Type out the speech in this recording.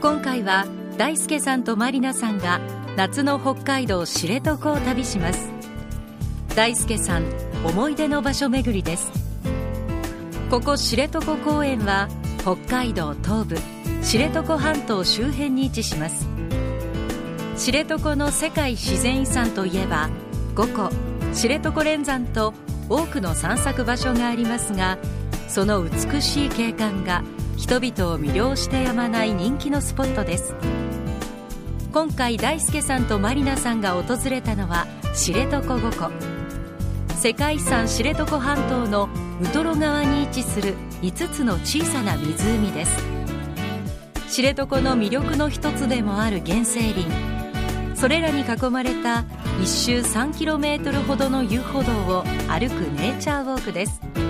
今回は大輔さんとまりなさんが夏の北海道知床を旅します。大輔さん思い出の場所巡りです。ここ知床公園は北海道東部知床半島周辺に位置します。知床の世界自然遺産といえば五湖、知床連山と多くの散策場所がありますが、その美しい景観が人々を魅了してやまない人気のスポットです。今回大輔さんとまりなさんが訪れたのは知床五湖。世界遺産知床半島のウトロ川に位置する5つの小さな湖です。知床の魅力の一つでもある原生林、それらに囲まれた1周 3km ほどの遊歩道を歩くネイチャーウォークです。